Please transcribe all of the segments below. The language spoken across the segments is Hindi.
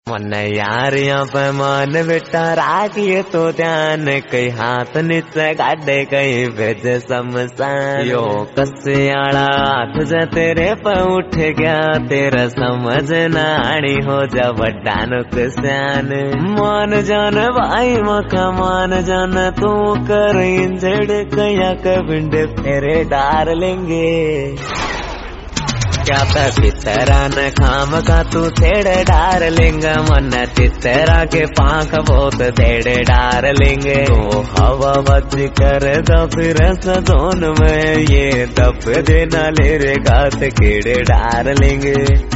मन यार यहाँ पे मान बेटा राखिए तो ध्यान, कई हाथ नीचे गाडे कई भेज समसान। यो कसियाड़ा हाथ से तेरे पे उठ गया, तेरा समझ ना आनी हो जा बड़ा नुकसान। मान जान भाई मका मान जान, तू कर इंजड़ कया कबिंड फेरे डार लेंगे। क्या पितरा न खाम का तू थेड़े डार लेंगे, मन तितरा के पाख बहुत थेड़े डार लेंगे। तो हवा बच कर दफ रस दोन में, ये दफ देना ले रे गात कीड़े डार लेंगे।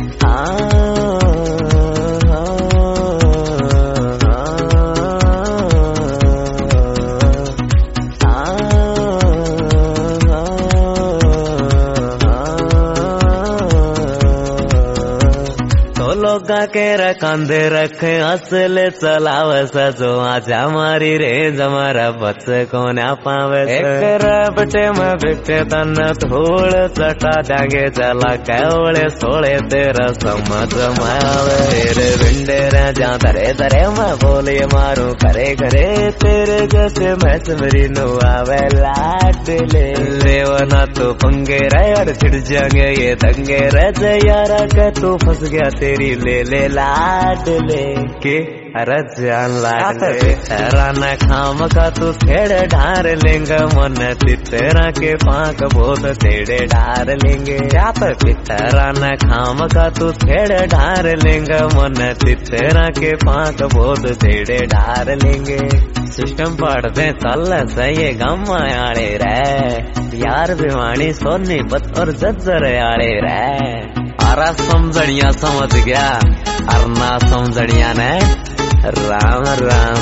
लोगा के रखंदे रखे असल चलाव सजो, आज हमारी रेंज हमारा बच को ना पावे। एक रबटे में बिकते तन थोड़ चटा जागे चला कैवड़े सोड़े तेरा समझ में आवे। तेरे विंडे रह जा धरे धरे मैं बोले मारू करे करे, तेरे जैसे मैं समरी नु आवे लाड ले वना तो पंगे रहे और छिड़ जाएंगे ये दंगे रह यारा के तू फंस गया तेरी ले लाड ले के रजान लाड ले। तेरा न खाम का तू थेड़े डार लेंगे, मन तितरा के पाक बहुत थेड़े डार लेंगे। क्या तेरा न खाम का तू थेड़े डार लेंगे, मन तितरा के पाक बहुत थेड़े डार लेंगे। सिस्टम पढ़ते चल सही गम आड़े रे, यार भिवानी सोनी बत और जज्जर आड़े रे। आरा समझनिया समझ गया, और ना समझनिया ने राम राम।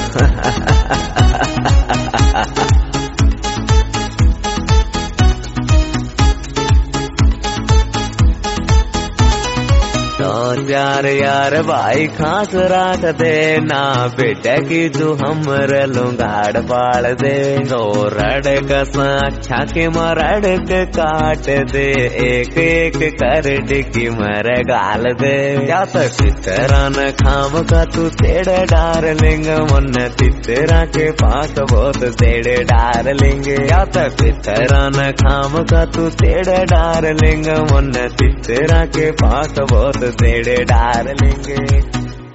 तो यार भाई खास राख दे ना, बेटा की तू हमर लुंगाड़ पाड़ दे। तो रड़क अच्छा के मरड़क काट दे, एक एक कर डिकी मर गाल दे। क्या तितरा न खाम का तू तेड़े डार लेंगे, मन तितरा के पाक बहुत तेड़े डार लेंगे। क्या तितरा न खाम का तू तेड़े डार लेंगे, मन तितरा के पाक बहुत तेड़े डार लेंगे।